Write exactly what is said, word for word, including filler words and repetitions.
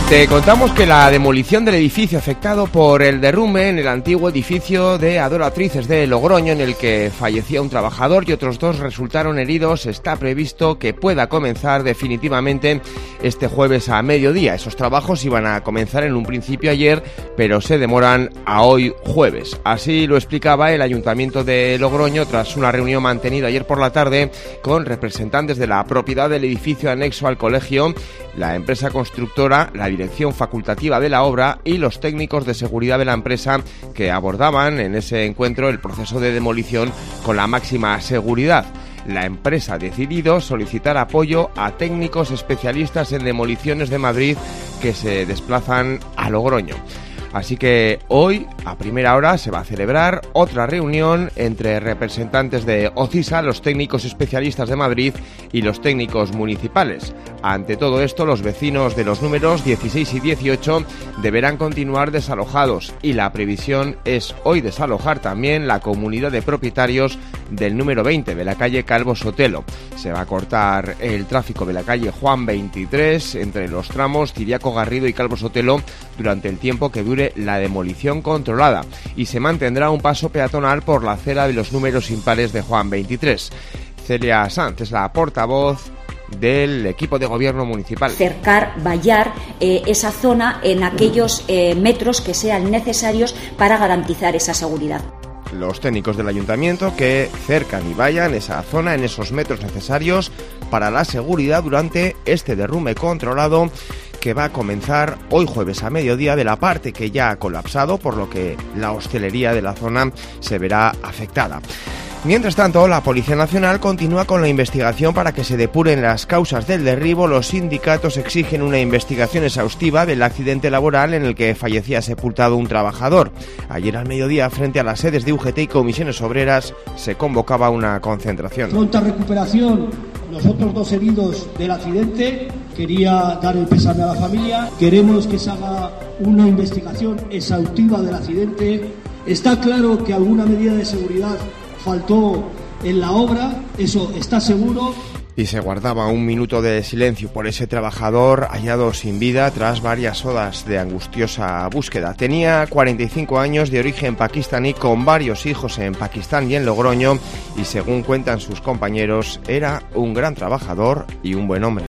Te contamos que la demolición del edificio afectado por el derrumbe en el antiguo edificio de Adoratrices de Logroño, en el que fallecía un trabajador y otros dos resultaron heridos, está previsto que pueda comenzar definitivamente este jueves a mediodía. Esos trabajos iban a comenzar en un principio ayer, pero se demoran a hoy jueves. Así lo explicaba el Ayuntamiento de Logroño tras una reunión mantenida ayer por la tarde con representantes de la propiedad del edificio anexo al colegio, la empresa constructora, la dirección facultativa de la obra y los técnicos de seguridad de la empresa, que abordaban en ese encuentro el proceso de demolición con la máxima seguridad. La empresa ha decidido solicitar apoyo a técnicos especialistas en demoliciones de Madrid que se desplazan a Logroño. Así que hoy, a primera hora, se va a celebrar otra reunión entre representantes de OCISA, los técnicos especialistas de Madrid y los técnicos municipales. Ante todo esto, los vecinos de los números dieciséis y dieciocho deberán continuar desalojados y la previsión es hoy desalojar también la comunidad de propietarios del número veinte de la calle Calvo Sotelo. Se va a cortar el tráfico de la calle Juan veintitrés entre los tramos Ciriaco Garrido y Calvo Sotelo durante el tiempo que dure la demolición controlada, y se mantendrá un paso peatonal por la acera de los números impares de Juan veintitrés. Celia Sanz es la portavoz del equipo de gobierno municipal. Cercar, vallar eh, esa zona en aquellos eh, metros que sean necesarios para garantizar esa seguridad. Los técnicos del ayuntamiento que cercan y vallan esa zona en esos metros necesarios para la seguridad durante este derrumbe controlado que va a comenzar hoy jueves a mediodía de la parte que ya ha colapsado, por lo que la hostelería de la zona se verá afectada. Mientras tanto, la Policía Nacional continúa con la investigación para que se depuren las causas del derribo. Los sindicatos exigen una investigación exhaustiva del accidente laboral en el que fallecía sepultado un trabajador. Ayer al mediodía, frente a las sedes de U G T y Comisiones Obreras, se convocaba una concentración. Pronta recuperación, los otros dos heridos del accidente. Quería dar el pésame a la familia. Queremos que se haga una investigación exhaustiva del accidente. Está claro que alguna medida de seguridad faltó en la obra, eso está seguro. Y se guardaba un minuto de silencio por ese trabajador hallado sin vida tras varias horas de angustiosa búsqueda. Tenía cuarenta y cinco años, de origen pakistaní, con varios hijos en Pakistán y en Logroño, y según cuentan sus compañeros, era un gran trabajador y un buen hombre.